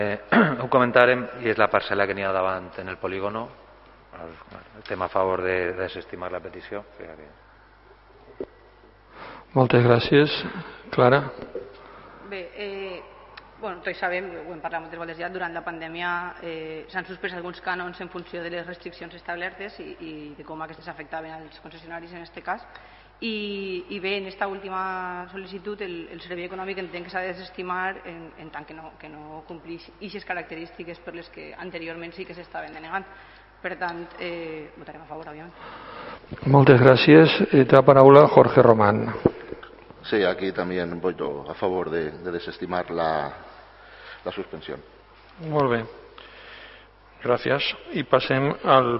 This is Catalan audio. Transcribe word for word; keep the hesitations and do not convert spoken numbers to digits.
Eh, ho comentarem i és la parcel·la que n'hi ha davant en el polígono. El, el tema a favor de, de desestimar la petició. Moltes gràcies. Clara? Bé, eh, bueno, tots sabem, ho hem parlat moltes vegades ja, durant la pandèmia eh, s'han suspès alguns cànons en funció de les restriccions establertes i, i de com aquestes afectaven als concessionaris en aquest cas. I, i bé, en aquesta última sol·licitud el, el servei econòmic entén que s'ha de desestimar en, en tant que no, que no complix aquestes característiques per les que anteriorment sí que s'estaven denegant. Per tant, eh, votarem a favor, òbviament. Moltes gràcies. Eh, té la paraula Jorge Román. Sí, aquí también voy a favor de, de desestimar la, la suspensión. Molt bé. Gràcies. I passem al